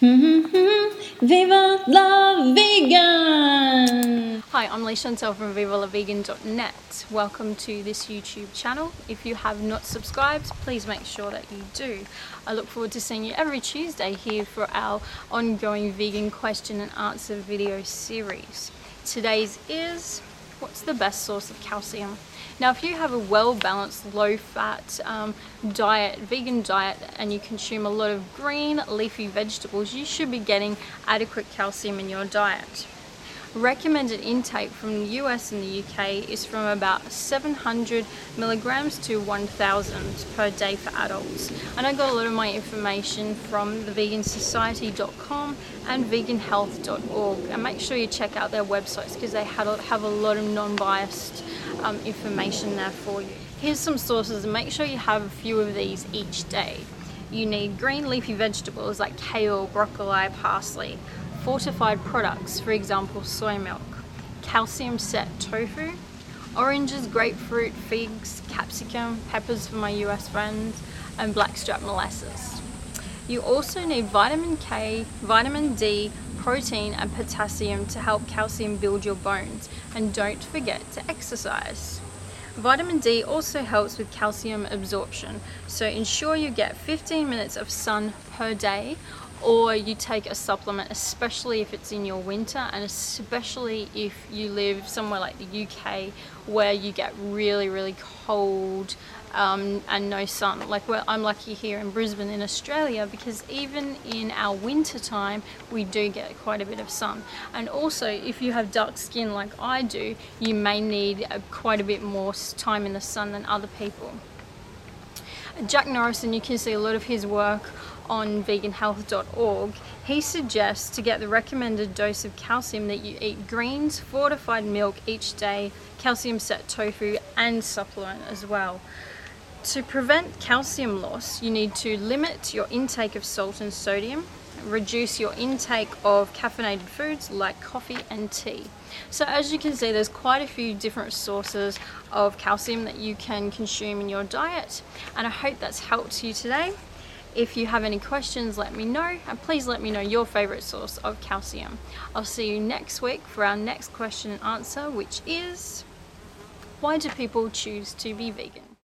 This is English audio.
Viva la Vegan! Hi, I'm Lee Chantel from VivaLaVegan.net. Welcome to this YouTube channel. If you have not subscribed, please make sure that you do. I look forward to seeing you every Tuesday here for our ongoing vegan question and answer video series. Today's is, what's the best source of calcium? Now, if you have a well-balanced, low-fat vegan diet, and you consume a lot of green, leafy vegetables, you should be getting adequate calcium in your diet. Recommended intake from the US and the UK is from about 700 milligrams to 1,000 per day for adults. And I got a lot of my information from thevegansociety.com and veganhealth.org. And make sure you check out their websites because they have a lot of non-biased information there for you. Here's some sources, and make sure you have a few of these each day. You need green leafy vegetables like kale, broccoli, parsley. Fortified products, for example soy milk, calcium set tofu, oranges, grapefruit, figs, capsicum, peppers for my US friends, and blackstrap molasses. You also need vitamin K, vitamin D, protein and potassium to help calcium build your bones, and don't forget to exercise. Vitamin D also helps with calcium absorption, so ensure you get 15 minutes of sun per day, or you take a supplement, especially if it's in your winter, and especially if you live somewhere like the UK where you get really cold and no sun. Like I'm lucky here in Brisbane in Australia, because even in our winter time we do get quite a bit of sun. And also, if you have dark skin like I do, you may need quite a bit more time in the sun than other people. Jack Norris, and you can see a lot of his work on veganhealth.org, he suggests to get the recommended dose of calcium that you eat greens, fortified milk each day, calcium set tofu, and supplement as well. To prevent calcium loss, you need to limit your intake of salt and sodium, reduce your intake of caffeinated foods like coffee and tea. So as you can see, there's quite a few different sources of calcium that you can consume in your diet, and I hope that's helped you today. If you have any questions, let me know, and please let me know your favorite source of calcium. I'll see you next week for our next question and answer, which is, why do people choose to be vegan?